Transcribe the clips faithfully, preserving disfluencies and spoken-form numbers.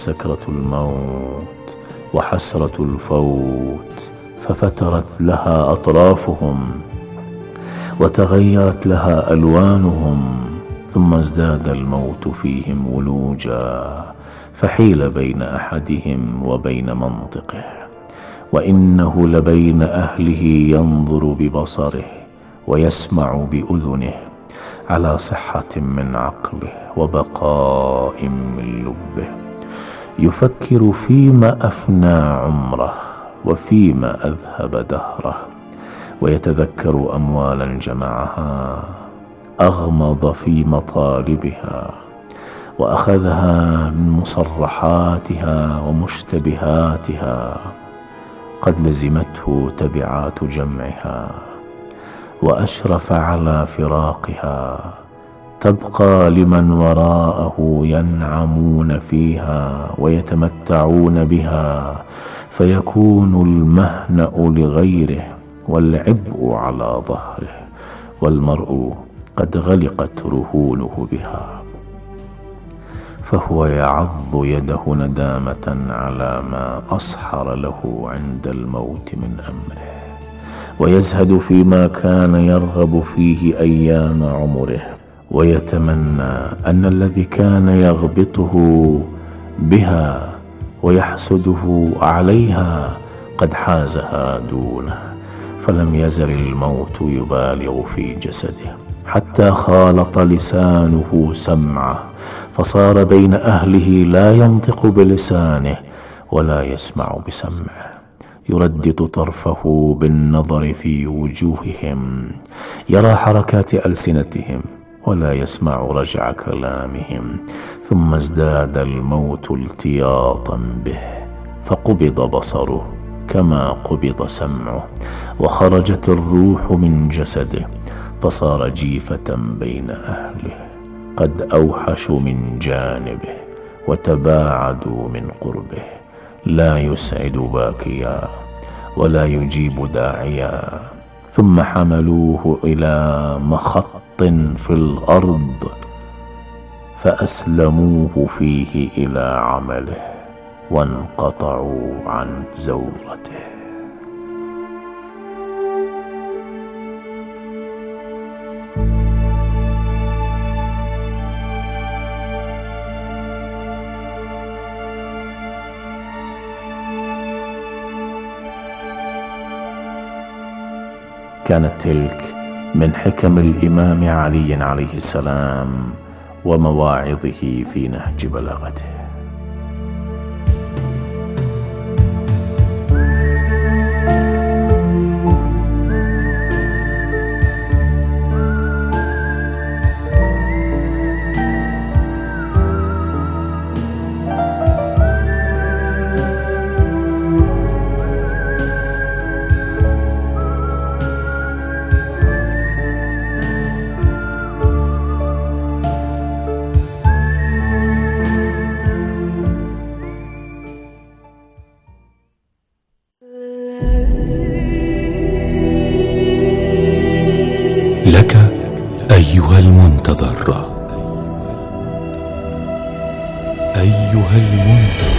سكرة الموت وحسرة الفوت، ففترت لها أطرافهم وتغيرت لها ألوانهم، ثم ازداد الموت فيهم ولوجا، فحيل بين أحدهم وبين منطقه، وإنه لبين أهله ينظر ببصره ويسمع بأذنه، على صحة من عقله وبقاء من لبه، يفكر فيما أفنى عمره وفيما أذهب دهره، ويتذكر أموالا جمعها أغمض في مطالبها وأخذها من مصرحاتها ومشتبهاتها، قد لزمته تبعات جمعها، وأشرف على فراقها، تبقى لمن وراءه ينعمون فيها ويتمتعون بها، فيكون المهنأ لغيره والعبء على ظهره، والمرء قد غلقت رهونه بها، فهو يعض يده ندامة على ما أصحر له عند الموت من أمره، ويزهد فيما كان يرغب فيه أيام عمره، ويتمنى أن الذي كان يغبطه بها ويحسده عليها قد حازها دونه، فلم يزل الموت يبالغ في جسده، حتى خالط لسانه سمعه، فصار بين أهله لا ينطق بلسانه ولا يسمع بسمعه، يردد طرفه بالنظر في وجوههم، يرى حركات ألسنتهم ولا يسمع رجع كلامهم، ثم ازداد الموت التياطا به، فقبض بصره كما قبض سمعه، وخرجت الروح من جسده، فصار جيفة بين أهله، قد أوحشوا من جانبه وتباعدوا من قربه، لا يسعد باكيا ولا يجيب داعيا، ثم حملوه إلى مخط في الأرض فأسلموه فيه إلى عمله، وانقطعوا عن زورته. كانت تلك من حكم الإمام علي عليه السلام ومواعظه في نهج بلاغته. لك أيها المنتظر، أيها المنتظر،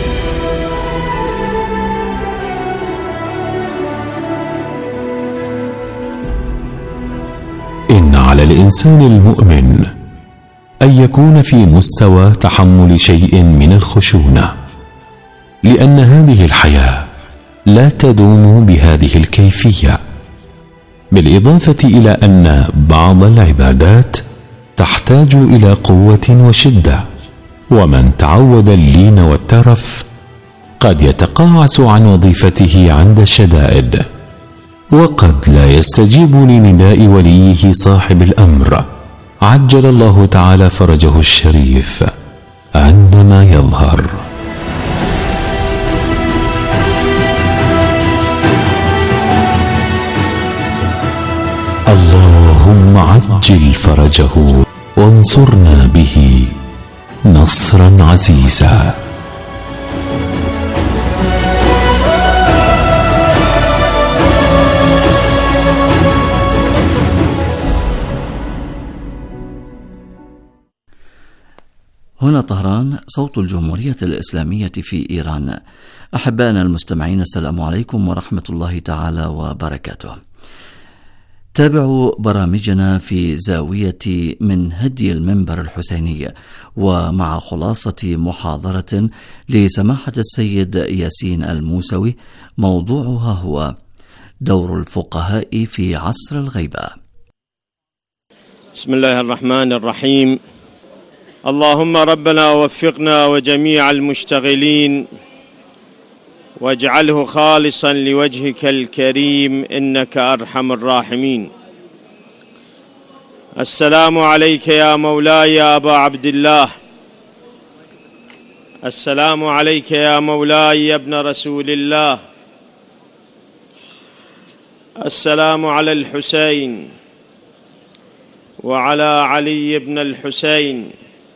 إن على الإنسان المؤمن أن يكون في مستوى تحمل شيء من الخشونة، لأن هذه الحياة لا تدوم بهذه الكيفية، بالإضافة إلى أن بعض العبادات تحتاج إلى قوة وشدة، ومن تعود اللين والترف قد يتقاعس عن وظيفته عند الشدائد، وقد لا يستجيب لنداء وليه صاحب الأمر عجل الله تعالى فرجه الشريف عندما يظهر. اللهم عجل فرجه وانصرنا به نصرا عزيزا. هنا طهران، صوت الجمهورية الإسلامية في إيران. أحبائنا المستمعين، السلام عليكم ورحمة الله تعالى وبركاته. تابعوا برامجنا في زاوية من هدي المنبر الحسيني، ومع خلاصة محاضرة لسماحة السيد ياسين الموسوي، موضوعها هو دور الفقهاء في عصر الغيبة. بسم الله الرحمن الرحيم. اللهم ربنا وفقنا وجميع المشتغلين واجعله خالصا لوجهك الكريم إنك أرحم الراحمين. السلام عليك يا مولاي يا أبا عبد الله، السلام عليك يا مولاي يا ابن رسول الله، السلام على الحسين وعلى علي بن الحسين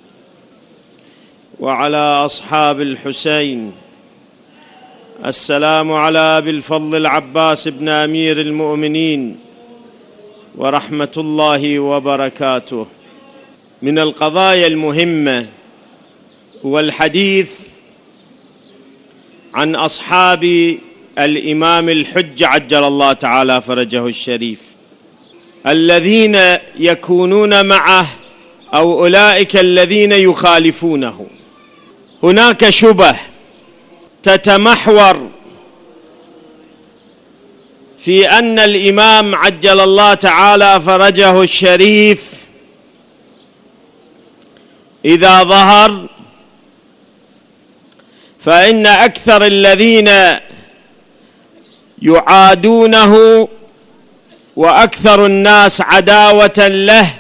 وعلى أصحاب الحسين، السلام على أبي الفضل العباس بن أمير المؤمنين ورحمة الله وبركاته. من القضايا المهمة هو الحديث عن أصحاب الإمام الحجة عجل الله تعالى فرجه الشريف، الذين يكونون معه أو أولئك الذين يخالفونه. هناك شبه تتمحور في أن الإمام عجل الله تعالى فرجه الشريف إذا ظهر فإن أكثر الذين يعادونه وأكثر الناس عداوة له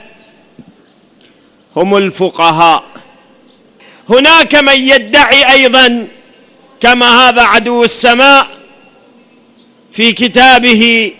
هم الفقهاء. هناك من يدعي أيضا كما هذا عدو السماء في كتابه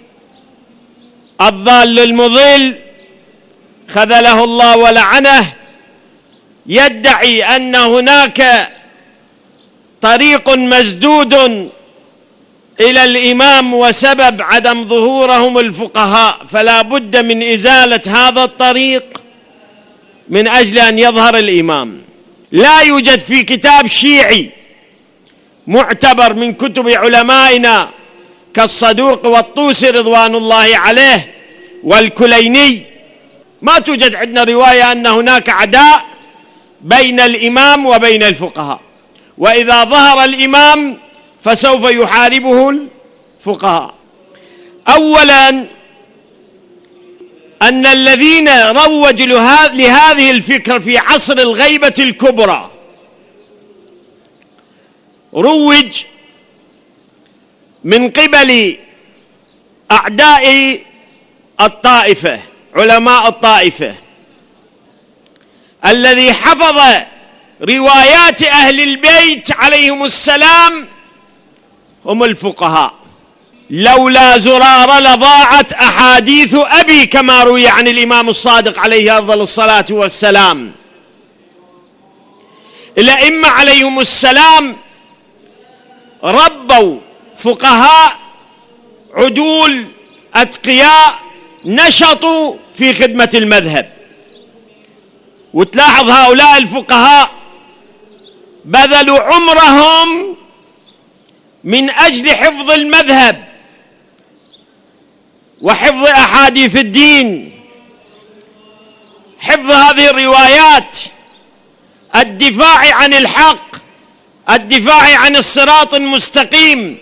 الضال المضل خذله الله ولعنه، يدعي أن هناك طريق مسدود إلى الإمام وسبب عدم ظهورهم الفقهاء، فلا بد من إزالة هذا الطريق من أجل أن يظهر الإمام. لا يوجد في كتاب شيعي معتبر من كتب علمائنا كالصدوق والطوسي رضوان الله عليه والكليني، ما توجد عندنا رواية أن هناك عداء بين الإمام وبين الفقهاء، وإذا ظهر الإمام فسوف يحاربه الفقهاء. أولا أن الذين روجوا لهذه الفكرة في عصر الغيبة الكبرى روج من قبل أعداء الطائفة، علماء الطائفة، الذي حفظ روايات أهل البيت عليهم السلام هم الفقهاء. لولا زرار لضاعت أحاديث أبي كما روي عن الإمام الصادق عليه أفضل الصلاة والسلام. الأئمة عليهم السلام ربوا فقهاء عدول أتقياء نشطوا في خدمة المذهب، وتلاحظ هؤلاء الفقهاء بذلوا عمرهم من أجل حفظ المذهب وحفظ أحاديث الدين، حفظ هذه الروايات، الدفاع عن الحق، الدفاع عن الصراط المستقيم.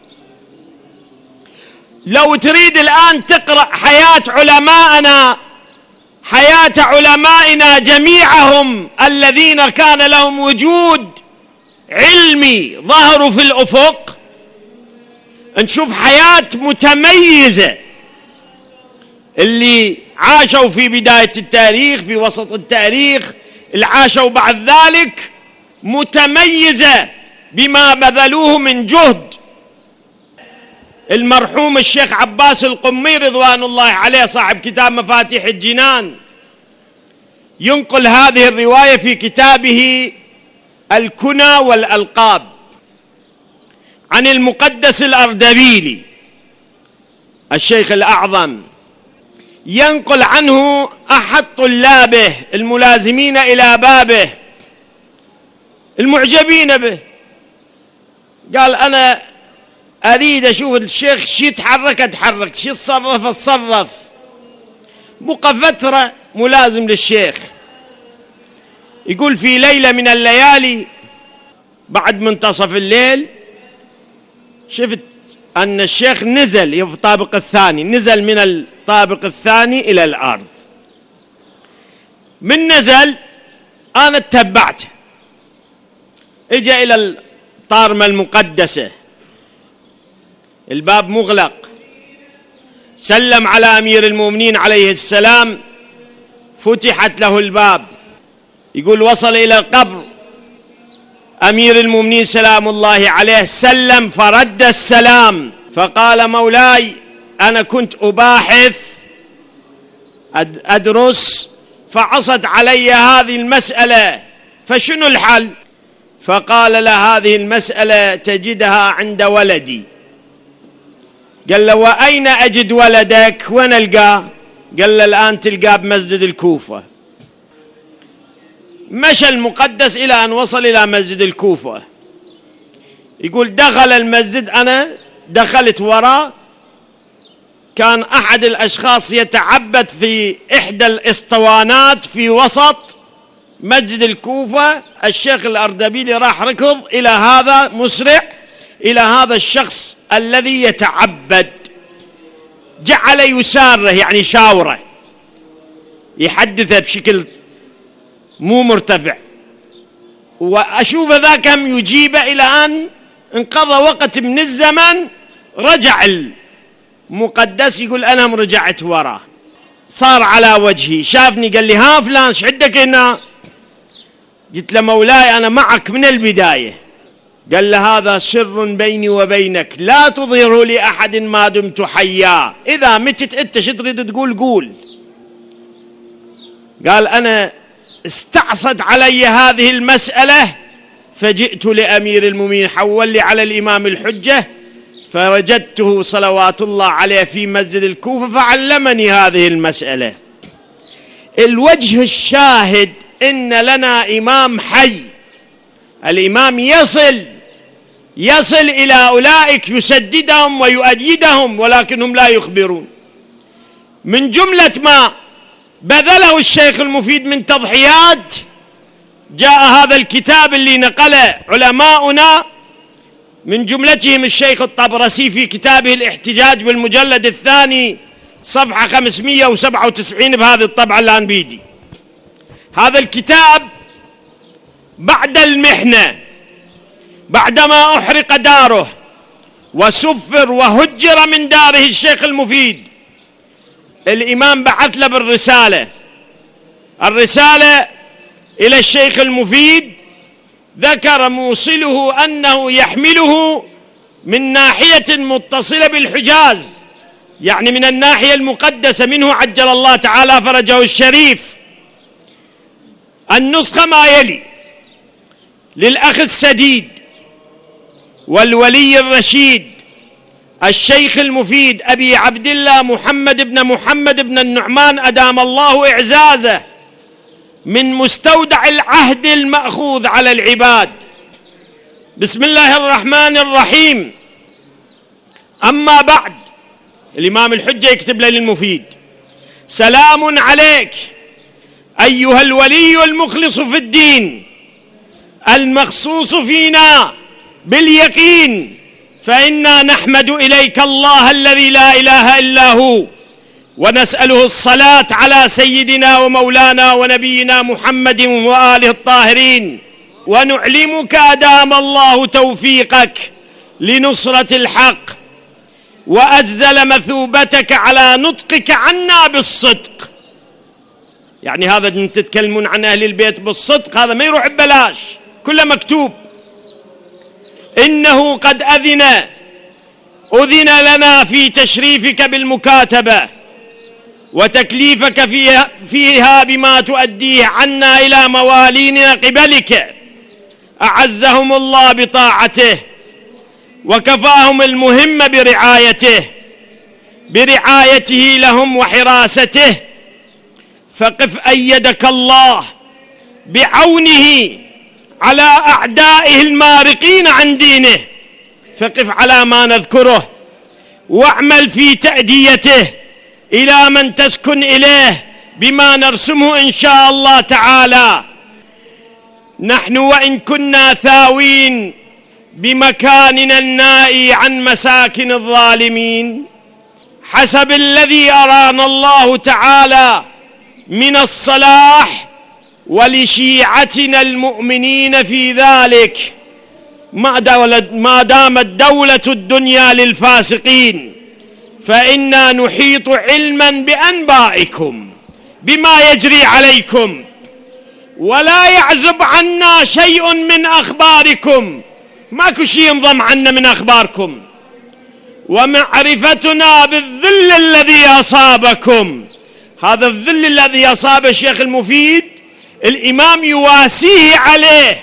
لو تريد الآن تقرأ حياة علمائنا، حياة علمائنا جميعهم الذين كان لهم وجود علمي ظهروا في الأفق، نشوف حياة متميزة. اللي عاشوا في بداية التاريخ، في وسط التاريخ، اللي عاشوا بعد ذلك، متميزة بما بذلوه من جهد. المرحوم الشيخ عباس القمي رضوان الله عليه صاحب كتاب مفاتيح الجنان ينقل هذه الرواية في كتابه الكنى والألقاب عن المقدس الأردبيلي الشيخ الأعظم، ينقل عنه أحد طلابه الملازمين إلى بابه المعجبين به. قال أنا أريد أشوف الشيخ شي يتحرك أتحرك، شي يتصرف أتصرف. بقى فترة ملازم للشيخ. يقول في ليلة من الليالي بعد منتصف الليل شفت أن الشيخ نزل في الطابق الثاني، نزل من الطابق الثاني إلى الأرض. من نزل أنا اتبعته، اجى إلى الطارمة المقدسة، الباب مغلق، سلم على أمير المؤمنين عليه السلام، فتحت له الباب. يقول وصل إلى القبر، أمير المؤمنين سلام الله عليه سلم فرد السلام، فقال مولاي أنا كنت أباحث أدرس فعصت علي هذه المسألة، فشنو الحل؟ فقال له هذه المسألة تجدها عند ولدي. قال له وأين أجد ولدك؟ وين ألقاه؟ قال له الآن تلقاه بمسجد الكوفة. مشى المقدس إلى أن وصل إلى مسجد الكوفة. يقول دخل المسجد، أنا دخلت وراء، كان أحد الأشخاص يتعبد في إحدى الإسطوانات في وسط مسجد الكوفة. الشيخ الأردبيلي راح ركض إلى هذا مسرع إلى هذا الشخص الذي يتعبد، جعل يساره يعني شاوره، يحدثه بشكل مو مرتفع، وأشوف ذا كم يجيب إلى أن انقضى وقت من الزمن. رجع المقدس يقول أنا رجعت وراه، صار على وجهي، شافني قال لي ها فلان ايش عندك هنا؟ قلت له مولاي أنا معك من البداية. قال له هذا سر بيني وبينك لا تظهره لأحد ما دمت حيا، إذا متت أنت شو تريد تقول قول. قال أنا استعصت علي هذه المسألة فجئت لأمير المؤمنين، حول لي على الإمام الحجة، فوجدته صلوات الله عليه في مسجد الكوفة فعلمني هذه المسألة. الوجه الشاهد إن لنا إمام حي، الإمام يصل يصل إلى أولئك يسددهم ويؤيدهم، ولكنهم لا يخبرون. من جملة ما بذله الشيخ المفيد من تضحيات جاء هذا الكتاب اللي نقله علماؤنا، من جملتهم الشيخ الطبرسي في كتابه الاحتجاج بالمجلد الثاني صفحة خمسمئة وسبعة وتسعين بهذه الطبعة الآن بيدي. هذا الكتاب بعد المحنة، بعدما أحرق داره وسفر وهجر من داره الشيخ المفيد، الإمام بعث له بالرسالة، الرسالة إلى الشيخ المفيد، ذكر موصله أنه يحمله من ناحية متصلة بالحجاز، يعني من الناحية المقدسة منه عجل الله تعالى فرجه الشريف. النسخة ما يلي: للأخ السديد والولي الرشيد الشيخ المفيد أبي عبد الله محمد بن محمد بن النعمان أدام الله إعزازه، من مستودع العهد المأخوذ على العباد. بسم الله الرحمن الرحيم. أما بعد، الإمام الحجة يكتب له للمفيد: سلام عليك أيها الولي المخلص في الدين المخصوص فينا باليقين، فإنا نحمد إليك الله الذي لا إله إلا هو، ونسأله الصلاة على سيدنا ومولانا ونبينا محمد وآله الطاهرين، ونعلمك أدام الله توفيقك لنصرة الحق، وأجزل مثوبتك على نطقك عنا بالصدق. يعني هذا أن تتكلمون عن أهل البيت بالصدق هذا ما يروح ببلاش، كله مكتوب. إنه قد أذن أذن لنا في تشريفك بالمكاتبة وتكليفك فيها, فيها بما تؤديه عنا إلى موالينا قبلك، أعزهم الله بطاعته وكفاهم المهم برعايته برعايته لهم وحراسته، فقف أيدك الله بعونه على أعدائه المارقين عن دينه، فقف على ما نذكره واعمل في تأديته إلى من تسكن إليه بما نرسمه إن شاء الله تعالى. نحن وإن كنا ثاوين بمكاننا النائي عن مساكن الظالمين حسب الذي أرانا الله تعالى من الصلاح ولشيعتنا المؤمنين في ذلك، ما دامت دولة الدنيا للفاسقين فإنا نحيط علما بأنبائكم بما يجري عليكم، ولا يعزب عنا شيء من أخباركم، ماكو شيء ينضم عنا من أخباركم، ومعرفتنا بالذل الذي أصابكم. هذا الذل الذي أصاب الشيخ المفيد الإمام يواسيه عليه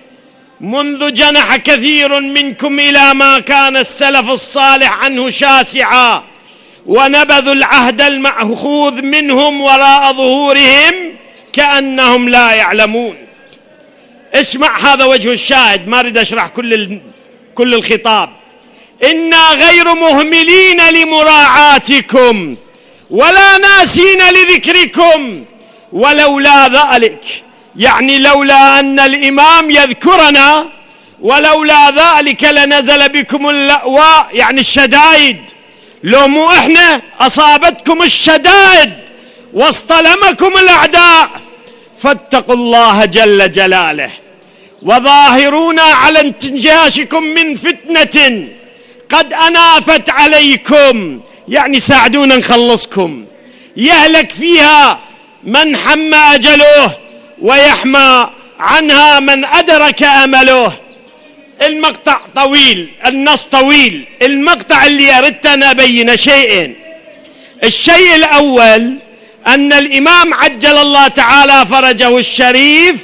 منذ جنح كثير منكم إلى ما كان السلف الصالح عنه شاسعا، ونبذوا العهد المأخوذ منهم وراء ظهورهم كأنهم لا يعلمون. اسمع هذا وجه الشاهد، ما أريد أشرح كل كل الخطاب. إنا غير مهملين لمراعاتكم ولا ناسين لذكركم، ولولا ذلك، يعني لولا أن الإمام يذكرنا، ولولا ذلك لنزل بكم اللأواء، يعني الشدائد. لو مو إحنا أصابتكم الشدائد واصطلمكم الأعداء، فاتقوا الله جل جلاله، وظاهرونا على انتجاشكم من فتنة قد أنافت عليكم، يعني ساعدونا نخلصكم، يهلك فيها من حم أجله ويحمى عنها من أدرك أمله. المقطع طويل، النص طويل، المقطع اللي أردت أن أبين شيئين. الشيء الأول أن الإمام عجل الله تعالى فرجه الشريف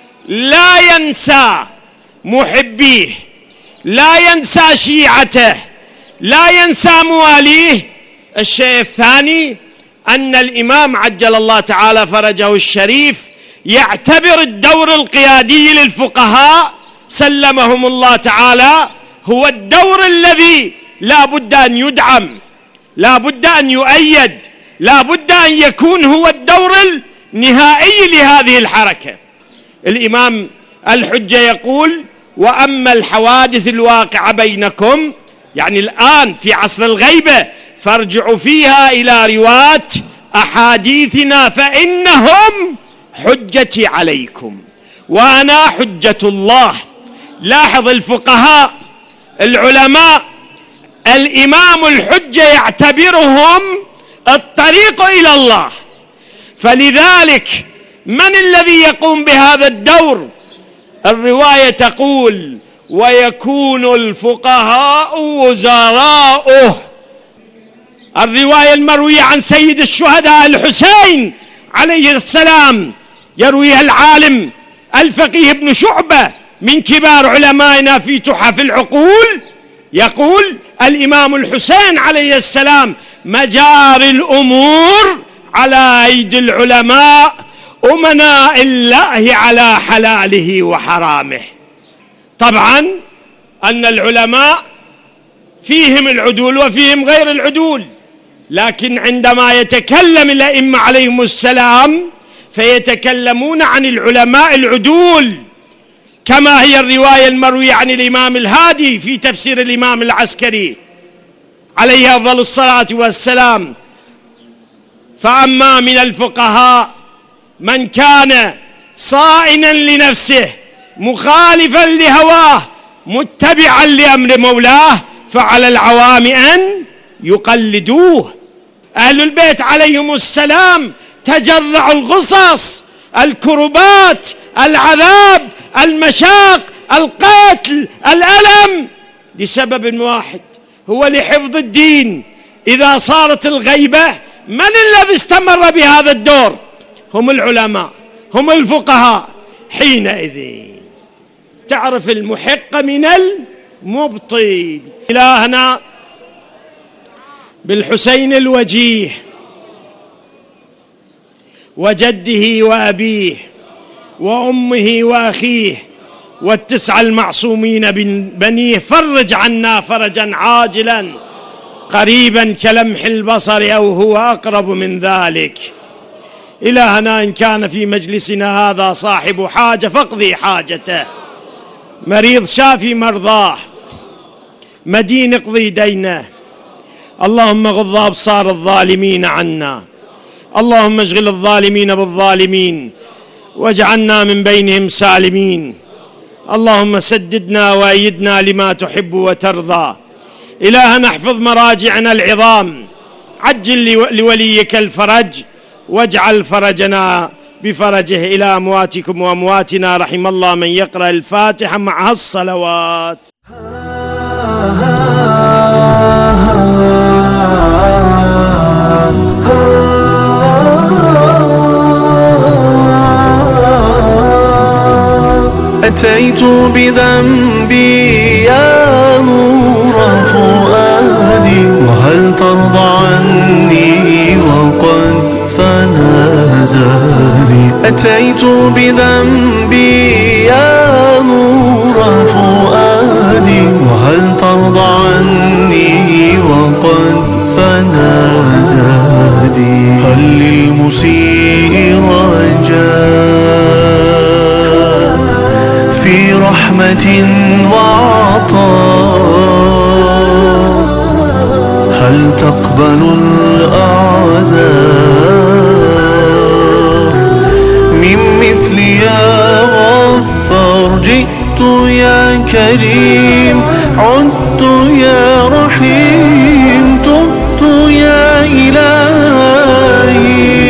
لا ينسى محبيه، لا ينسى شيعته، لا ينسى مواليه. الشيء الثاني أن الإمام عجل الله تعالى فرجه الشريف يعتبر الدور القيادي للفقهاء سلمهم الله تعالى هو الدور الذي لا بد أن يدعم، لا بد أن يؤيد، لا بد أن يكون هو الدور النهائي لهذه الحركة. الإمام الحجة يقول: وأما الحوادث الواقعة بينكم، يعني الآن في عصر الغيبة، فارجعوا فيها إلى رواة أحاديثنا فإنهم حجتي عليكم وأنا حجة الله. لاحظ الفقهاء العلماء الإمام الحجة يعتبرهم الطريق إلى الله، فلذلك من الذي يقوم بهذا الدور؟ الرواية تقول: ويكون الفقهاء وزراؤه. الرواية المروية عن سيد الشهداء الحسين عليه السلام يرويها العالم الفقيه ابن شعبة من كبار علمائنا في تحف العقول، يقول الإمام الحسين عليه السلام: مجاري الأمور على أيدي العلماء أمناء الله على حلاله وحرامه. طبعا أن العلماء فيهم العدول وفيهم غير العدول، لكن عندما يتكلم الأئمة عليهم السلام فيتكلمون عن العلماء العدول، كما هي الرواية المروية عن الإمام الهادي في تفسير الإمام العسكري عليه أفضل الصلاة والسلام: فأما من الفقهاء من كان صائنا لنفسه مخالفا لهواه متبعا لأمر مولاه فعلى العوام أن يقلدوه. أهل البيت عليهم السلام تجرعوا الغصص، الكربات، العذاب، المشاق، القتل، الألم لسبب واحد، هو لحفظ الدين. إذا صارت الغيبة، من الذي استمر بهذا الدور؟ هم العلماء، هم الفقهاء. حينئذ تعرف المحق من المبطل. إلهنا بالحسين الوجيه وجده وأبيه وأمه وأخيه والتسعة المعصومين من بنيه، فرج عنا فرجا عاجلا قريبا كلمح البصر أو هو أقرب من ذلك. إلهنا إن كان في مجلسنا هذا صاحب حاجة فاقضي حاجته، مريض شافي مرضاه، مدين اقضي دينه. اللهم غض أبصار الظالمين عنا، اللهم اشغل الظالمين بالظالمين واجعلنا من بينهم سالمين. اللهم سددنا وأيدنا لما تحب وترضى. إلهنا احفظ مراجعنا العظام، عجل لوليك الفرج واجعل فرجنا بفرجه إلى أمواتكم وأمواتنا. رحم الله من يقرأ الفاتحة معها الصلوات. أتيت بذنبي يا نور فؤادي، وهل ترضى عني وقد فنى زادي. أتيت بذنبي يا نور فؤادي، وهل ترضى عني وقد فنى زادي. هل للمسيء رجاء في رحمة وعطاء؟ هل تقبل الأعذار من مثلي يا غفار؟ جئت يا كريم، عدت يا رحيم، تبت يا إلهي.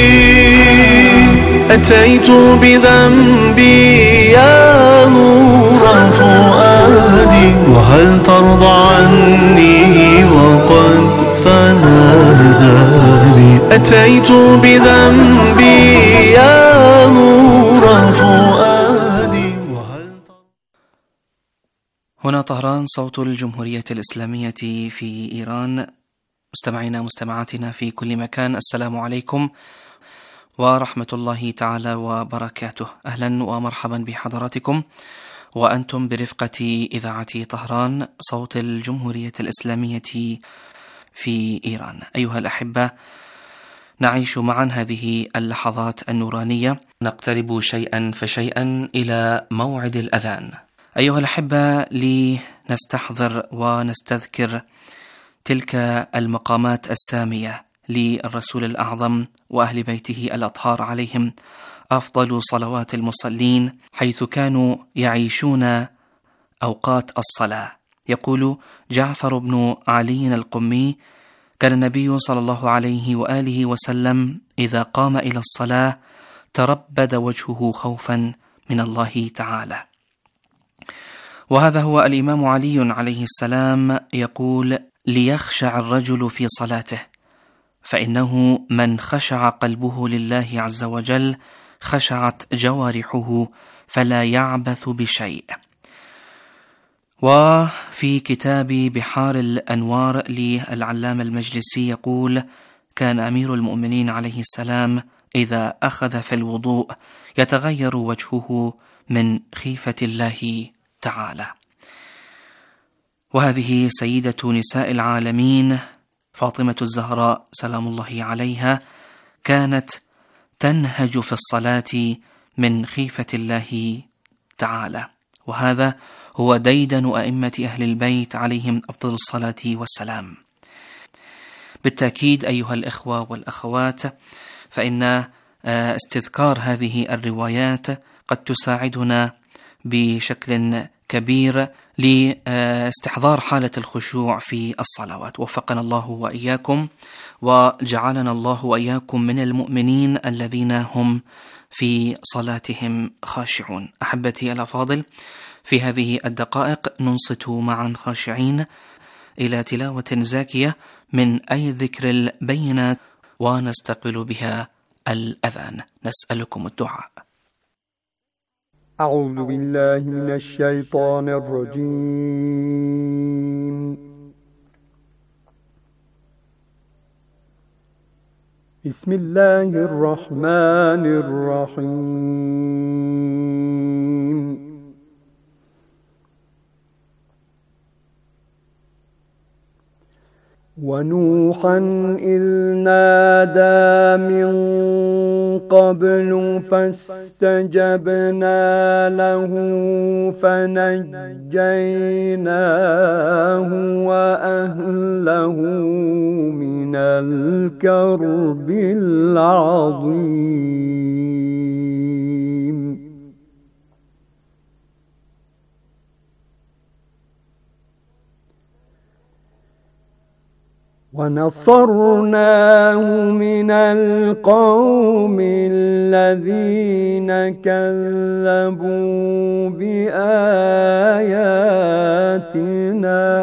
أتيت بذنبي يا نور فؤادي، وهل ترضى عني وقد فنى زادي. أتيت بذنبي يا نور فؤادي، وهل ترضى. هنا طهران، صوت الجمهورية الإسلامية في إيران. مستمعينا مستمعاتنا في كل مكان، السلام عليكم ورحمة الله تعالى وبركاته. أهلا ومرحبا بحضراتكم وأنتم برفقة إذاعة طهران، صوت الجمهورية الإسلامية في إيران. أيها الأحبة، نعيش معا هذه اللحظات النورانية، نقترب شيئا فشيئا إلى موعد الأذان. أيها الأحبة، لنستحضر ونستذكر تلك المقامات السامية للرسول الأعظم وأهل بيته الأطهار عليهم أفضل صلوات المصلين، حيث كانوا يعيشون أوقات الصلاة. يقول جعفر بن علي القمي: كان النبي صلى الله عليه وآله وسلم إذا قام إلى الصلاة تربد وجهه خوفا من الله تعالى. وهذا هو الإمام علي عليه السلام يقول: ليخشع الرجل في صلاته، فإنه من خشع قلبه لله عز وجل خشعت جوارحه فلا يعبث بشيء. وفي كتاب بحار الأنوار للعلامة المجلسي يقول: كان أمير المؤمنين عليه السلام إذا أخذ في الوضوء يتغير وجهه من خيفة الله تعالى. وهذه سيدة نساء العالمين فاطمة الزهراء سلام الله عليها كانت تنهج في الصلاة من خيفة الله تعالى، وهذا هو ديدن أئمة أهل البيت عليهم أفضل الصلاة والسلام. بالتأكيد أيها الإخوة والأخوات، فإن استذكار هذه الروايات قد تساعدنا بشكل كبير لاستحضار حالة الخشوع في الصلوات. وفقنا الله وإياكم وجعلنا الله وإياكم من المؤمنين الذين هم في صلاتهم خاشعون. أحبتي الأفاضل، في هذه الدقائق ننصت معا خاشعين إلى تلاوة زاكية من أي الذكر البينات ونستقبل بها الأذان. نسألكم الدعاء. أعوذ بالله من الشيطان الرجيم. بسم الله الرحمن الرحيم. ونوحا إذ نادى من قبل فاستجبنا له فنجيناه وأهله من الكرب العظيم. ونصرناه من القوم الذين كذبوا بآياتنا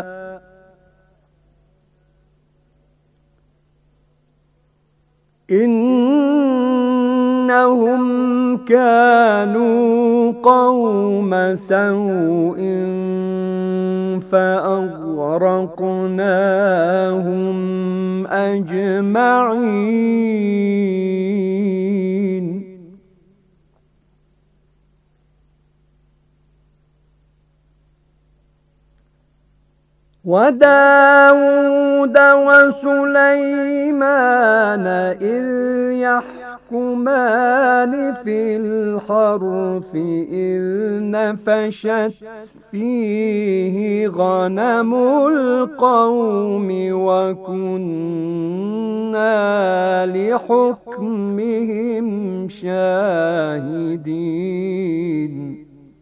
إنهم كانوا قوم سوء فأغرقناهم أجمعين. وداود وسليمان إذ يحكمان في الحرث إذ نفشت فيه غنم القوم وكنا لحكمهم شاهدين.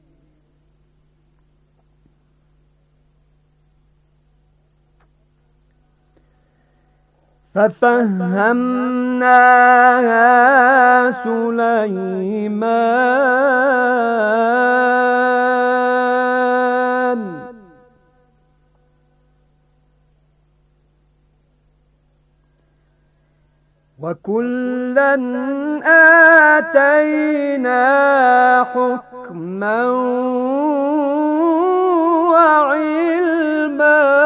ففهمناها سليمان وكلا آتينا حكما وعلما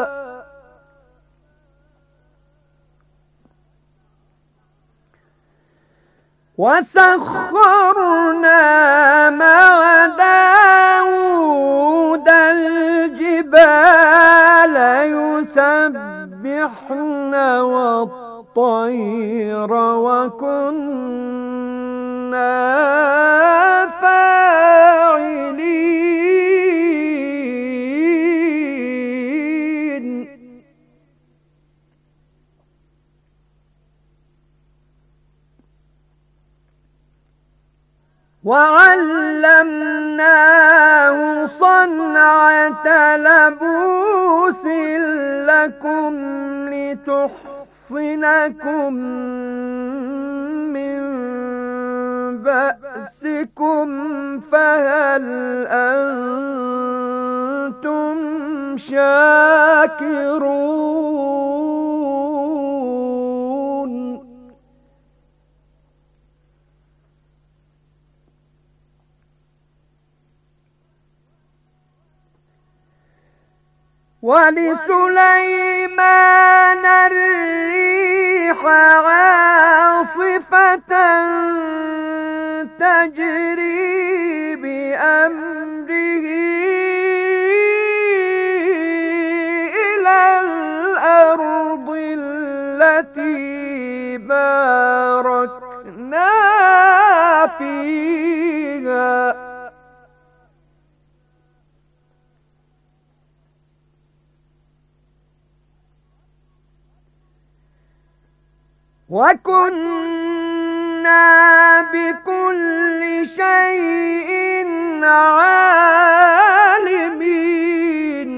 وسخرنا مع داود الجبال يسبحن والطير وكنا فاعلين. وعلمناه صنعة لبوس لكم لتحصنكم من بأسكم فهل أنتم شاكرون؟ ولسليمان الريح عاصفة تجري بأمره إلى الأرض التي باركنا فيها وكنا بكل شيء عالمين.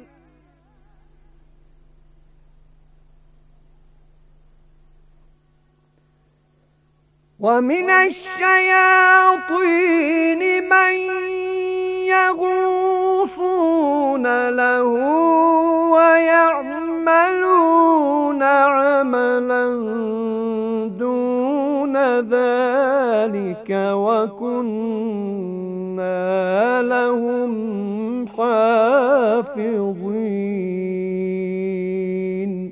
ومن الشياطين من يغوصون له ويعملون عملا دون ذلك وكنا لهم حافظين.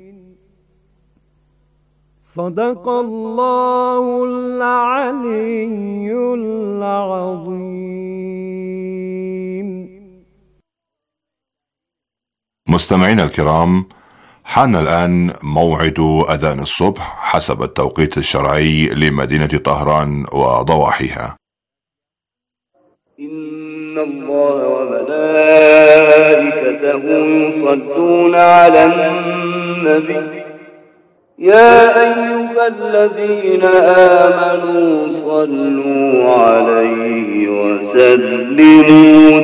صدق الله العلي العظيم. مستمعينا الكرام، حان الآن موعد أذان الصبح حسب التوقيت الشرعي لمدينة طهران وضواحيها. إن الله وملائكته يصلون على النبي يا أيها الذين آمنوا صلوا عليه وسلموا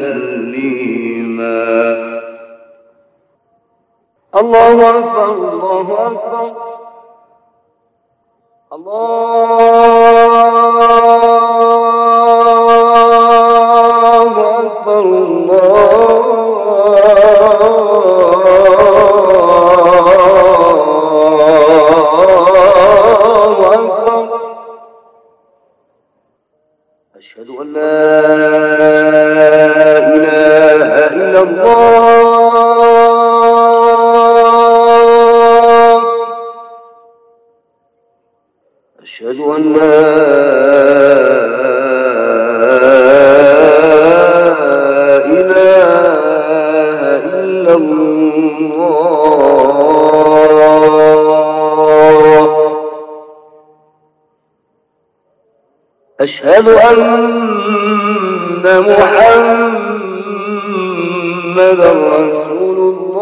تسليما. الله أكبر الله أكبر الله أكبر الله أكبر. أشهد أن لا إله إلا الله. أشهد أن لا إله إلا الله. أشهد أن محمدا رسول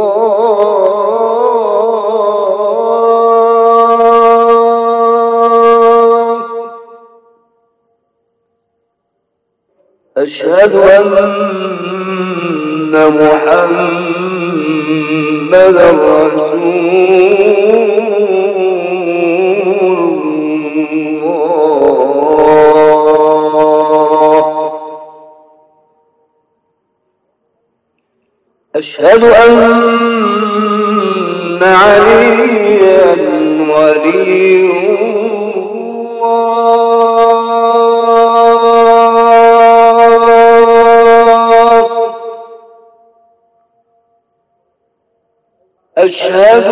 الله. أشهد أن محمدا رسول أشهد أن عليا ولي الله. أشهد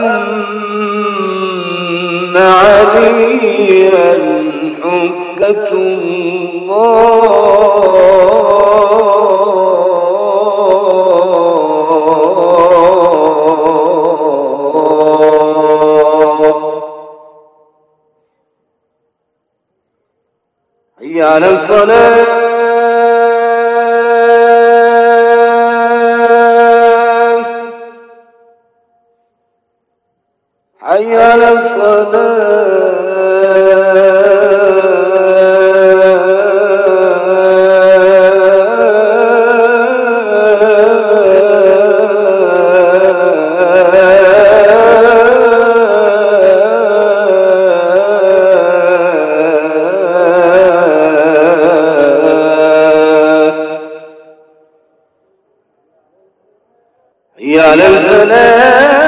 أن عليا حجة الله. حي على الصلاة حي على حي على الفلاح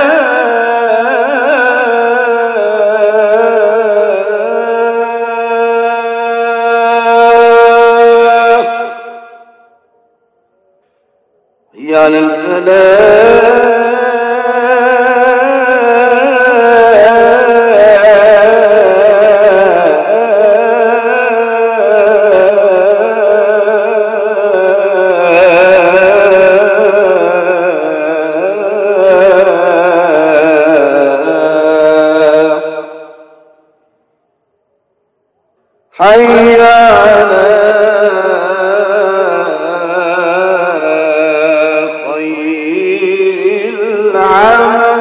حي على الفلاح حي على خير العمل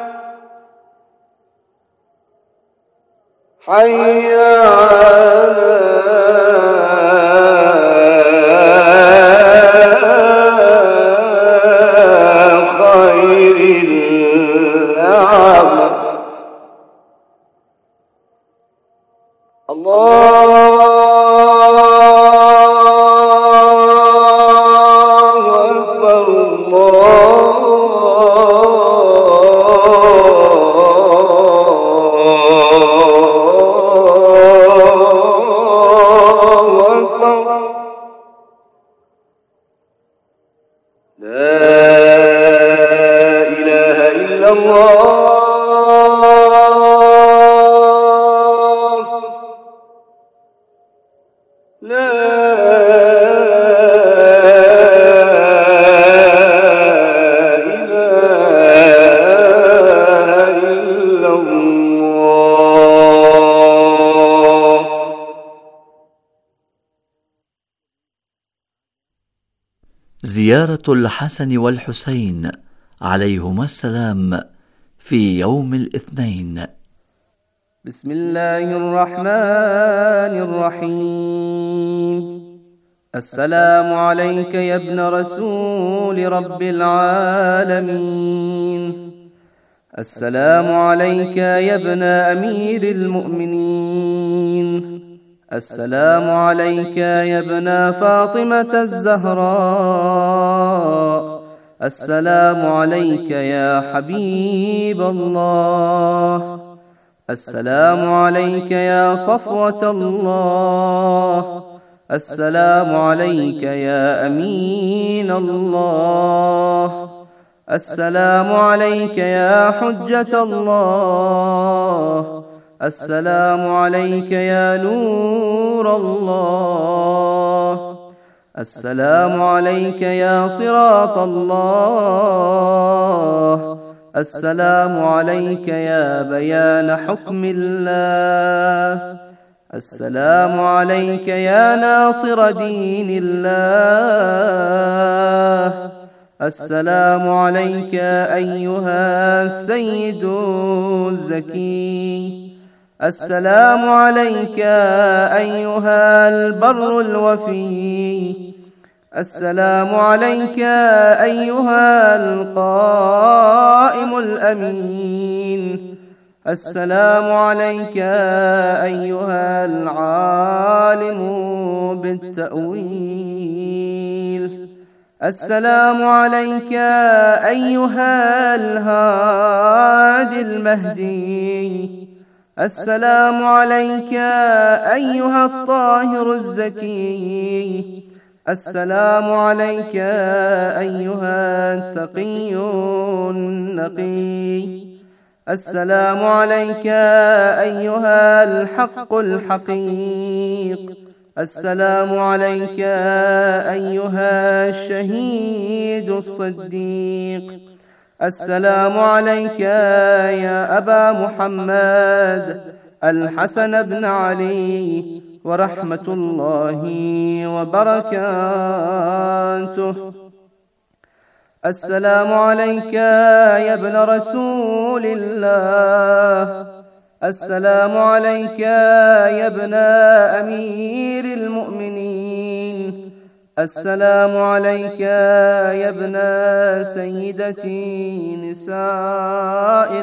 حي على خير العمل. الله أكبر الله أكبر. لا إله إلا الله. لا إله زيارة الحسن والحسين عليهما السلام في يوم الاثنين. بسم الله الرحمن الرحيم. السلام عليك يا ابن رسول رب العالمين. السلام عليك يا ابن أمير المؤمنين. السلام عليك يا ابن فاطمة الزهراء. السلام عليك يا حبيب الله. السلام عليك يا صفوة الله. السلام عليك يا أمين الله. السلام عليك يا حجة الله. السلام عليك يا نور الله. السلام عليك يا صراط الله. السلام عليك يا بيان حكم الله. السلام عليك يا ناصر دين الله. السلام عليك أيها السيد الزكي. السلام عليك أيها البر الوفي. السلام عليك أيها القائم الأمين. السلام عليك أيها العالم بالتأويل. السلام عليك أيها الهادي المهدي. السلام عليك أيها الطاهر الزكي. السلام عليك أيها التقي النقي. السلام عليك أيها الحق الحقيق. السلام عليك أيها الشهيد الصديق. السلام عليك يا أبا محمد الحسن بن علي ورحمة الله وبركاته. السلام عليك يا ابن رسول الله. السلام عليك يا ابن أمير المؤمنين. السلام عليك يا ابن سيدتي نساء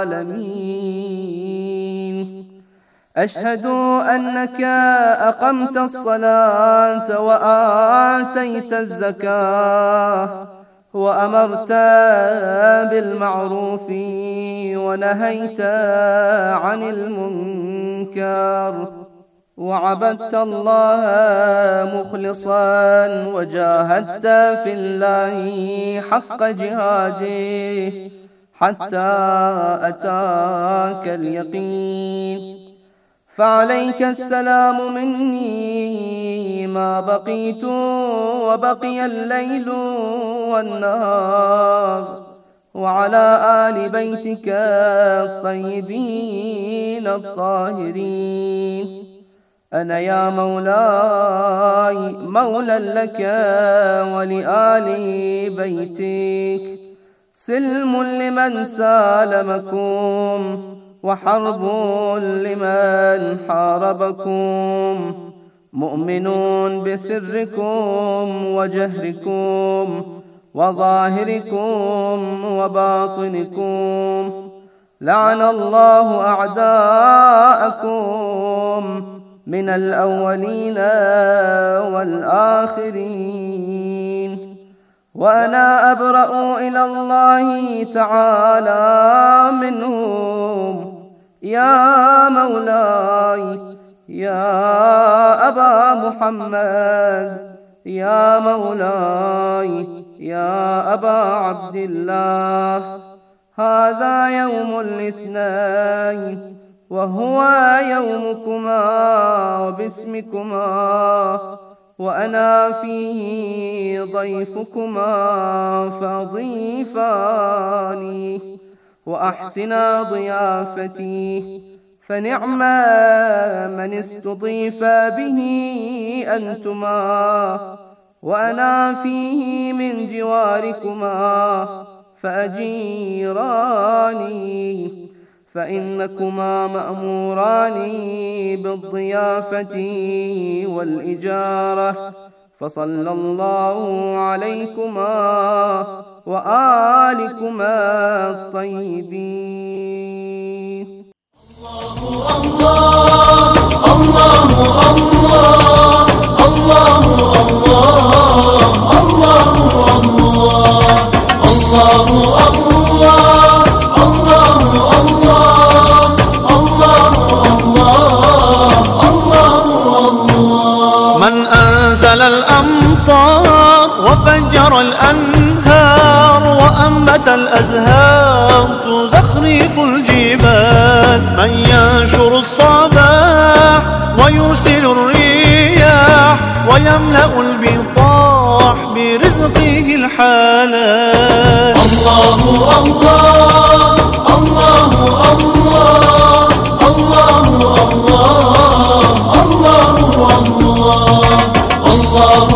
العالمين. أشهد أنك أقمت الصلاة وآتيت الزكاة وأمرت بالمعروف ونهيت عن المنكر وعبدت الله مخلصا وجاهدت في الله حق جهاده حتى أتاك اليقين. فعليك السلام مني ما بقيت وبقي الليل والنهار، وعلى آل بيتك الطيبين الطاهرين. أنا يا مولاي مولى لك ولآل بيتك، سلم لمن سالمكم وحرب لمن حاربكم، مؤمنون بسركم وجهركم وظاهركم وباطنكم. لعن الله أعداءكم من الأولين والآخرين. وأنا أبرأ إلى الله تعالى منهم يا مولاي يا أبا محمد، يا مولاي يا أبا عبد الله. هذا يوم الاثنين وهو يومكما وباسمكما، وأنا فيه ضيفكما فضيفاني وأحسنا ضيافتي، فنعم من استضيف به أنتما وأنا فيه من جواركما فأجيراني، فإنكما مأموران بالضيافة والإجارة، فصلى الله عليكما وآلكما الطيبين. الله الله الله الله الله من أنزل الأمطار وفجر الأنهار وأنبت الأزهار تزخرف الجبال، من ينشر الصباح ويرسل الرياح ويملأ البطاح برزقه الحلال. الله الله الله الله الله الله الله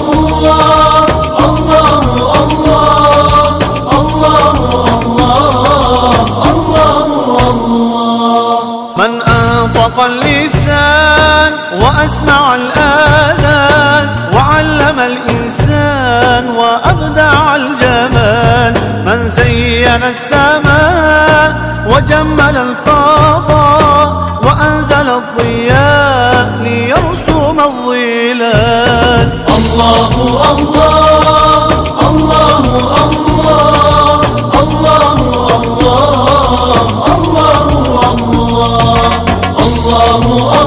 من أنطق اللسان وأسمع الآذان وعلم الإنسان وأبدع الجمال، من زين السماء وجمل الفضاء وأنزل الضياء ليرسم الظلال. الله الله الله الله الله الله الله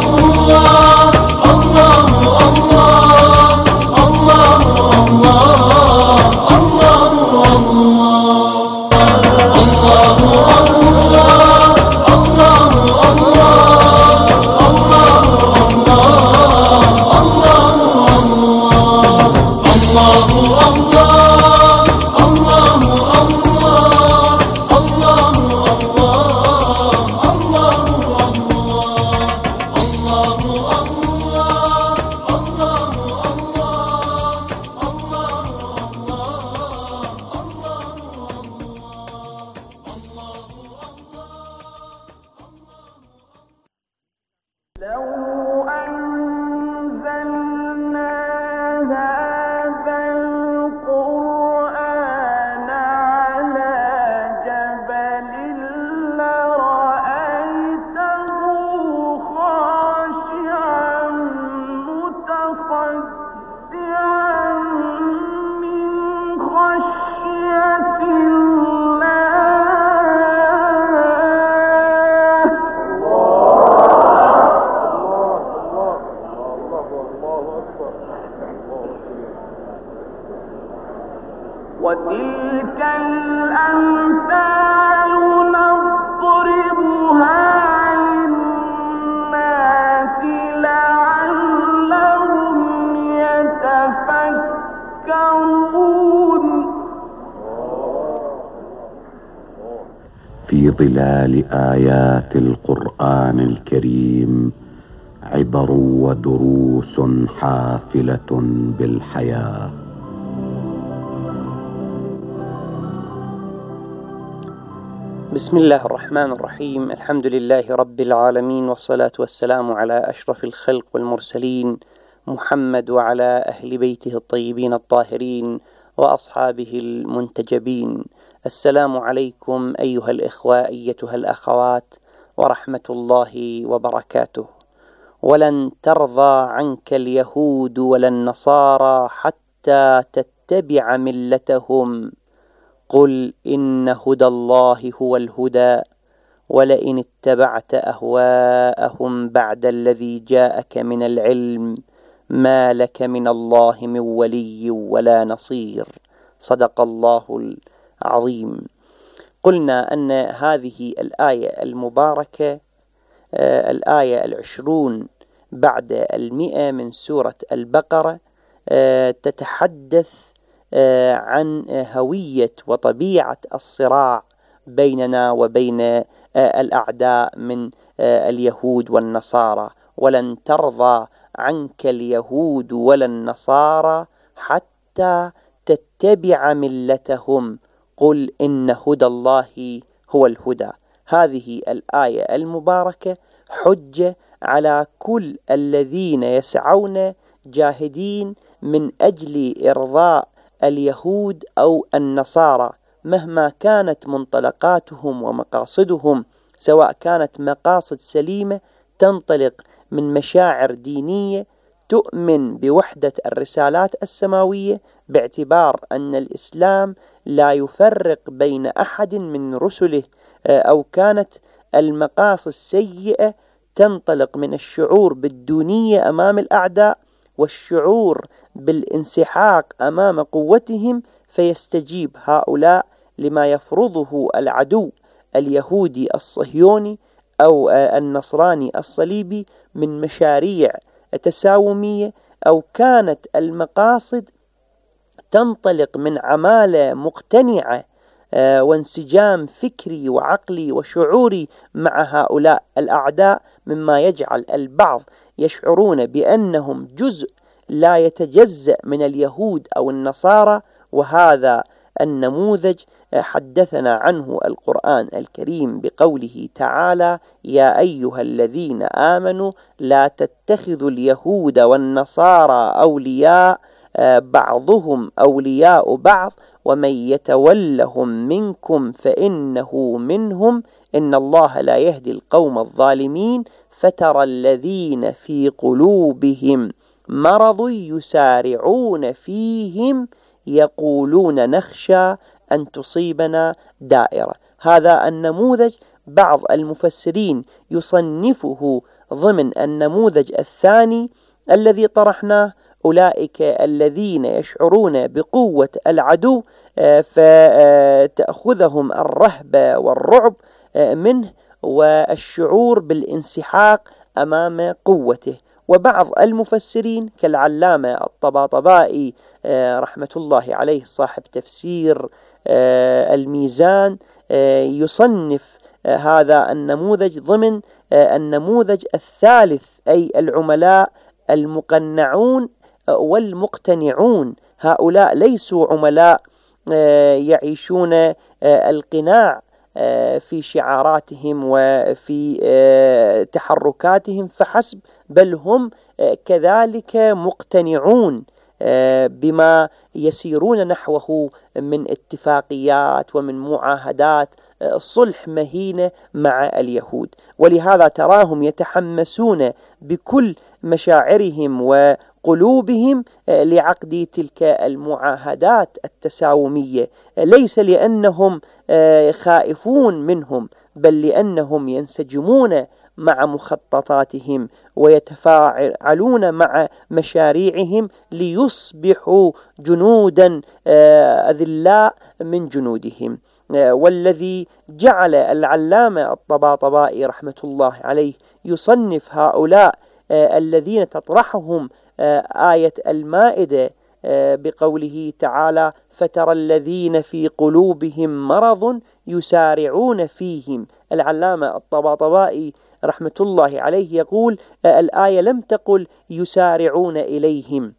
وتلك الأمثال نضربها للناس لعلهم يتفكرون. في ظلال آيات القرآن الكريم عبر ودروس حافلة بالحياة. بسم الله الرحمن الرحيم. الحمد لله رب العالمين، والصلاة والسلام على أشرف الخلق والمرسلين محمد وعلى أهل بيته الطيبين الطاهرين وأصحابه المنتجبين. السلام عليكم أيها الإخوة أيتها الأخوات ورحمة الله وبركاته. ولن ترضى عنك اليهود ولا النصارى حتى تتبع ملتهم، قل إن هدى الله هو الهدى ولئن اتبعت أهواءهم بعد الذي جاءك من العلم ما لك من الله من ولي ولا نصير. صدق الله العظيم. قلنا أن هذه الآية المباركة آه الآية العشرون بعد المئة من سورة البقرة آه تتحدث آه عن هوية وطبيعة الصراع بيننا وبين آه الأعداء من آه اليهود والنصارى. ولن ترضى عنك اليهود ولا النصارى حتى تتبع ملتهم قل إن هدى الله هو الهدى. هذه الآية المباركة حجة على كل الذين يسعون جاهدين من أجل إرضاء اليهود أو النصارى، مهما كانت منطلقاتهم ومقاصدهم، سواء كانت مقاصد سليمة تنطلق من مشاعر دينية تؤمن بوحدة الرسالات السماوية، باعتبار أن الإسلام لا يفرق بين أحد من رسله، أو كانت المقاصد السيئة تنطلق من الشعور بالدونية أمام الأعداء والشعور بالانسحاق أمام قوتهم، فيستجيب هؤلاء لما يفرضه العدو اليهودي الصهيوني أو النصراني الصليبي من مشاريع تساومية، أو كانت المقاصد تنطلق من عمالة مقتنعة وانسجام فكري وعقلي وشعوري مع هؤلاء الأعداء، مما يجعل البعض يشعرون بأنهم جزء لا يتجزأ من اليهود أو النصارى. وهذا النموذج حدثنا عنه القرآن الكريم بقوله تعالى: يا أيها الذين آمنوا لا تتخذوا اليهود والنصارى أولياء بعضهم أولياء بعض ومن يتولهم منكم فإنه منهم إن الله لا يهدي القوم الظالمين فترى الذين في قلوبهم مرض يسارعون فيهم يقولون نخشى أن تصيبنا دائرة. هذا النموذج بعض المفسرين يصنفه ضمن النموذج الثاني الذي طرحناه، أولئك الذين يشعرون بقوة العدو فتأخذهم الرهبة والرعب منه والشعور بالانسحاق أمام قوته. وبعض المفسرين كالعلامة الطباطبائي رحمة الله عليه صاحب تفسير الميزان يصنف هذا النموذج ضمن النموذج الثالث، أي العملاء المقنعون والمقتنعون. هؤلاء ليسوا عملاء يعيشون القناع في شعاراتهم وفي تحركاتهم فحسب، بل هم كذلك مقتنعون بما يسيرون نحوه من اتفاقيات ومن معاهدات صلح مهينة مع اليهود. ولهذا تراهم يتحمسون بكل مشاعرهم وقلوبهم لعقد تلك المعاهدات التساومية، ليس لأنهم خائفون منهم، بل لأنهم ينسجمون مع مخططاتهم ويتفاعلون مع مشاريعهم ليصبحوا جنودا أذلاء من جنودهم. والذي جعل العلامة الطباطبائي رحمة الله عليه يصنف هؤلاء الذين تطرحهم آية المائدة بقوله تعالى: فترى الذين في قلوبهم مرض يسارعون فيهم. العلامة الطباطبائي رحمة الله عليه يقول: الآية لم تقل يسارعون إليهم،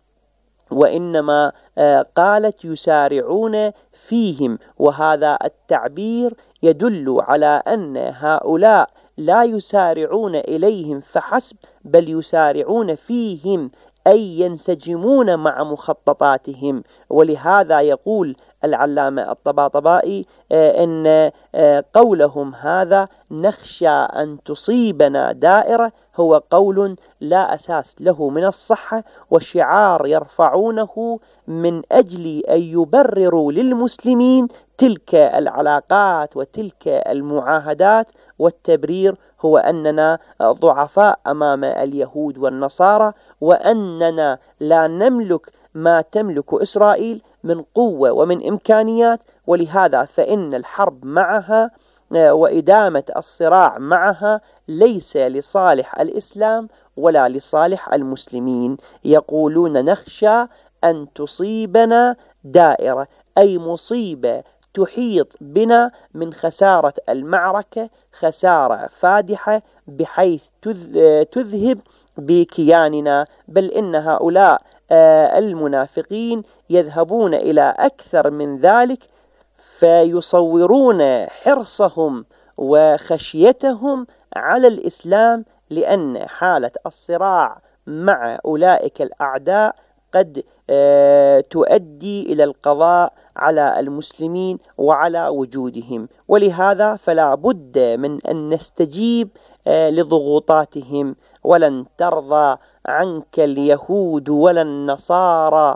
وإنما قالت يسارعون فيهم، وهذا التعبير يدل على أن هؤلاء لا يسارعون إليهم فحسب، بل يسارعون فيهم، أي ينسجمون مع مخططاتهم. ولهذا يقول العلامة الطباطبائي إن قولهم هذا نخشى أن تصيبنا دائرة هو قول لا أساس له من الصحة، وشعار يرفعونه من أجل أن يبرروا للمسلمين تلك العلاقات وتلك المعاهدات، والتبرير هو أننا ضعفاء أمام اليهود والنصارى، وأننا لا نملك ما تملك إسرائيل من قوة ومن إمكانيات، ولهذا فإن الحرب معها وإدامة الصراع معها ليس لصالح الإسلام ولا لصالح المسلمين. يقولون نخشى أن تصيبنا دائرة، أي مصيبة تحيط بنا من خسارة المعركة، خسارة فادحة بحيث تذهب بكياننا، بل إن هؤلاء المنافقين يذهبون إلى أكثر من ذلك، فيصورون حرصهم وخشيتهم على الإسلام، لأن حالة الصراع مع أولئك الأعداء قد تؤدي إلى القضاء على المسلمين وعلى وجودهم، ولهذا فلا بد من أن نستجيب لضغوطاتهم. ولن ترضى عنك اليهود ولا النصارى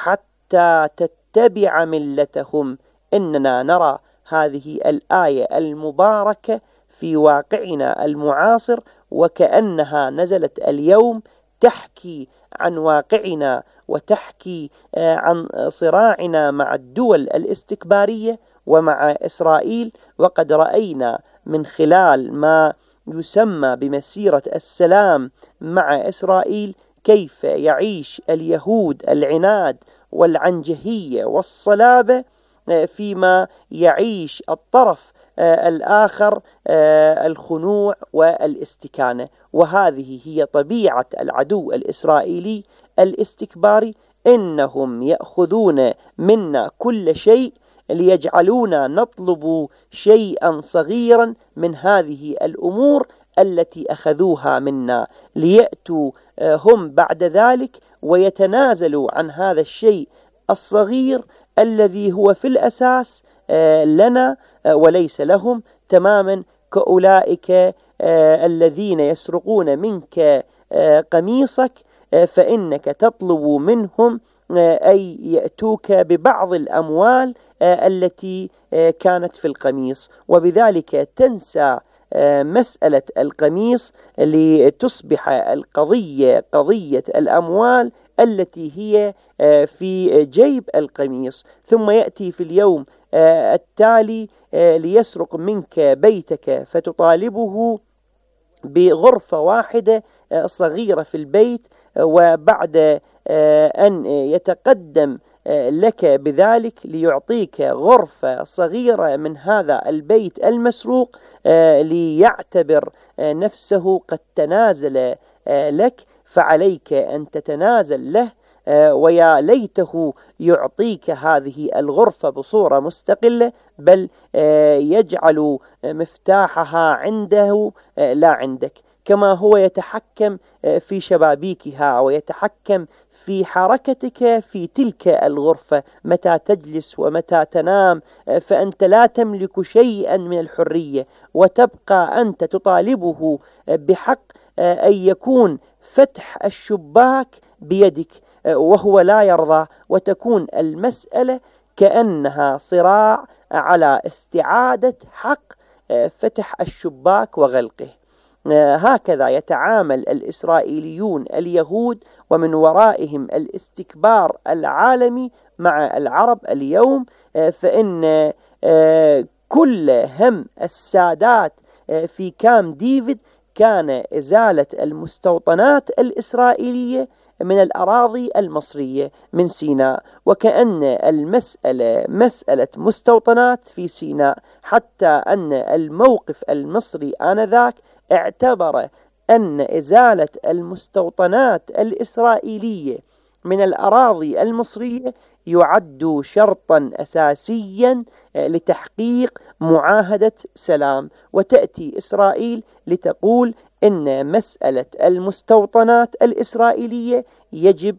حتى تتبع ملتهم. إننا نرى هذه الآية المباركة في واقعنا المعاصر، وكأنها نزلت اليوم تحكي عن واقعنا وتحكي عن صراعنا مع الدول الاستكبارية ومع إسرائيل. وقد رأينا من خلال ما يسمى بمسيرة السلام مع إسرائيل كيف يعيش اليهود العناد والعنجهية والصلابة، فيما يعيش الطرف الآخر الخنوع والاستكانة. وهذه هي طبيعة العدو الإسرائيلي الاستكباري، إنهم يأخذون منا كل شيء ليجعلونا نطلب شيئا صغيرا من هذه الأمور التي أخذوها منا، ليأتوا هم بعد ذلك ويتنازلوا عن هذا الشيء الصغير الذي هو في الأساس لنا وليس لهم، تماما كأولئك الذين يسرقون منك قميصك فإنك تطلب منهم أي يأتوك ببعض الأموال التي كانت في القميص، وبذلك تنسى مسألة القميص لتصبح القضية قضية الأموال التي هي في جيب القميص. ثم يأتي في اليوم التالي ليسرق منك بيتك فتطالبه بغرفة واحدة صغيرة في البيت، وبعد أن يتقدم لك بذلك ليعطيك غرفة صغيرة من هذا البيت المسروق ليعتبر نفسه قد تنازل لك، فعليك أن تتنازل له، ويا ليته يعطيك هذه الغرفة بصورة مستقلة، بل يجعل مفتاحها عنده لا عندك، كما هو يتحكم في شبابيكها ويتحكم في حركتك في تلك الغرفة متى تجلس ومتى تنام، فأنت لا تملك شيئا من الحرية، وتبقى أنت تطالبه بحق أن يكون فتح الشباك بيدك وهو لا يرضى، وتكون المسألة كأنها صراع على استعادة حق فتح الشباك وغلقه. هكذا يتعامل الإسرائيليون اليهود ومن ورائهم الاستكبار العالمي مع العرب اليوم، فإن كل هم السادات في كام ديفيد كان إزالة المستوطنات الإسرائيلية من الأراضي المصرية من سيناء، وكأن المسألة مسألة مستوطنات في سيناء، حتى أن الموقف المصري آنذاك اعتبر أن إزالة المستوطنات الإسرائيلية من الأراضي المصرية يعد شرطا أساسيا لتحقيق معاهدة سلام، وتأتي إسرائيل لتقول إن مسألة المستوطنات الإسرائيلية يجب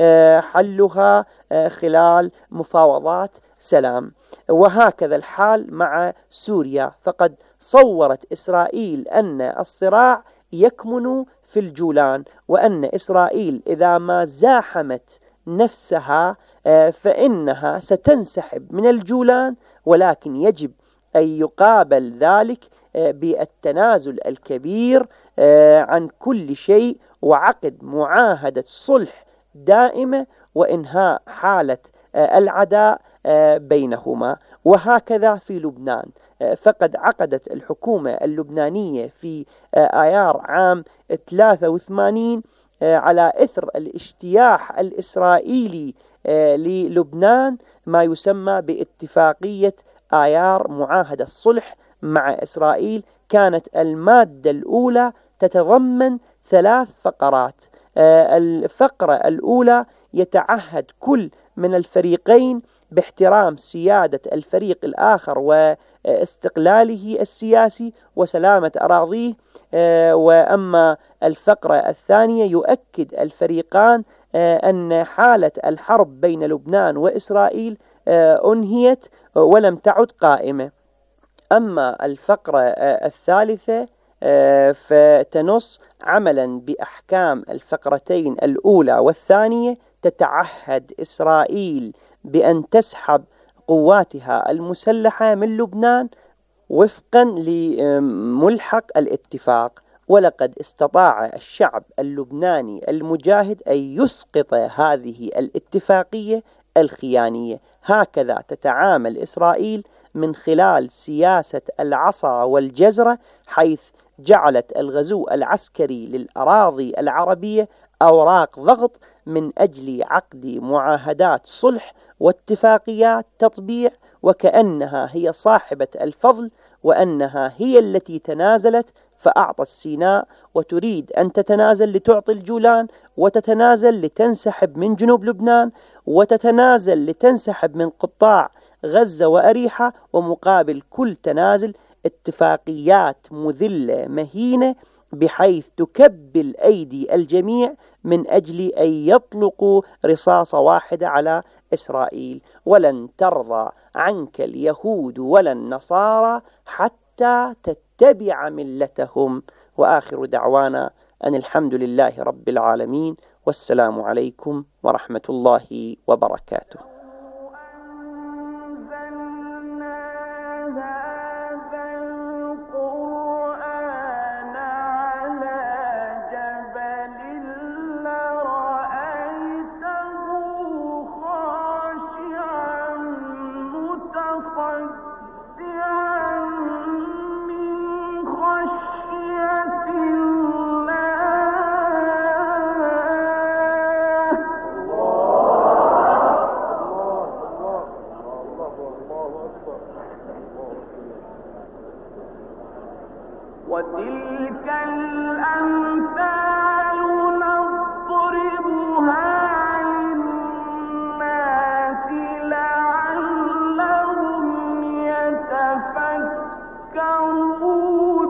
حلها خلال مفاوضات سلام. وهكذا الحال مع سوريا، فقد صورت إسرائيل أن الصراع يكمن في الجولان، وأن إسرائيل إذا ما زاحمت نفسها فإنها ستنسحب من الجولان، ولكن يجب أن يقابل ذلك بالتنازل الكبير عن كل شيء وعقد معاهدة صلح دائمة وإنهاء حالة العداء بينهما. وهكذا في لبنان، فقد عقدت الحكومة اللبنانية في آيار عام ثلاثة وثمانين على إثر الاجتياح الإسرائيلي للبنان ما يسمى باتفاقية آيار معاهدة الصلح مع إسرائيل. كانت المادة الأولى تتضمن ثلاث فقرات. الفقرة الأولى يتعهد كل من الفريقين باحترام سيادة الفريق الآخر واستقلاله السياسي وسلامة أراضيه. وأما الفقرة الثانية يؤكد الفريقان أن حالة الحرب بين لبنان وإسرائيل أنهيت ولم تعد قائمة. أما الفقرة الثالثة فتنص عملا بأحكام الفقرتين الأولى والثانية، تتعهد إسرائيل بأن تسحب قواتها المسلحة من لبنان وفقا لملحق الاتفاق. ولقد استطاع الشعب اللبناني المجاهد أن يسقط هذه الاتفاقية الخيانية. هكذا تتعامل إسرائيل من خلال سياسة العصا والجزرة، حيث جعلت الغزو العسكري للأراضي العربية أوراق ضغط من أجل عقد معاهدات صلح واتفاقيات تطبيع، وكأنها هي صاحبة الفضل وأنها هي التي تنازلت فأعطت سيناء، وتريد أن تتنازل لتعطي الجولان، وتتنازل لتنسحب من جنوب لبنان، وتتنازل لتنسحب من قطاع غزة وأريحة، ومقابل كل تنازل اتفاقيات مذلة مهينة بحيث تكبل أيدي الجميع من أجل أن يطلقوا رصاصة واحدة على إسرائيل. ولن ترضى عنك اليهود ولا النصارى حتى تتبع ملتهم. وآخر دعوانا أن الحمد لله رب العالمين، والسلام عليكم ورحمة الله وبركاته. وتلك الأمثال نضربها للناس لعلهم يتفكرون.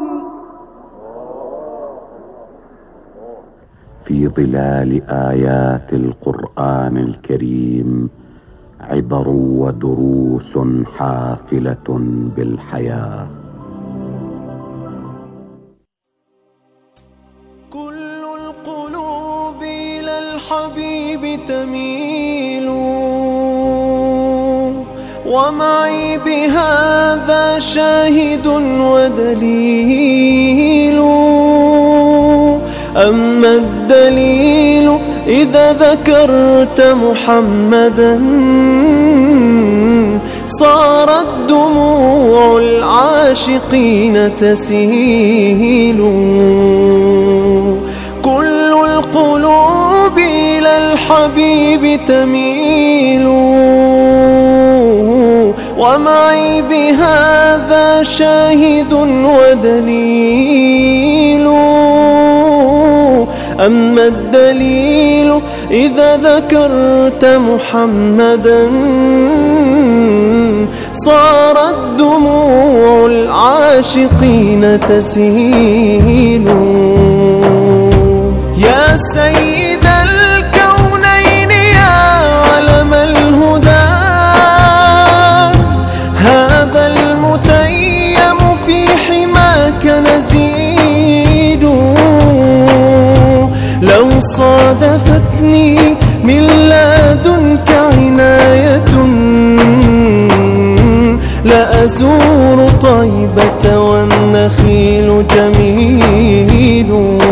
في ظلال آيات القرآن الكريم عبر ودروس حافلة بالحياة. كل القلوب إلى الحبيب تميل، ومعي بهذا شاهد ودليل. أما الدليل إذا ذكرت محمدا صارت دموع العاشقين تسيل. كل القلوب إلى الحبيب تميل، ومعي بهذا شاهد ودليل. أما الدليل إذا ذكرت محمدا صارت دموع العاشقين تسيل. يا سيد الكونين يا علم الهدى، هذا المتيم في حماك نزيد. لو صادفتني من لدنك عناية لأزور طيبة والنخيل جميل.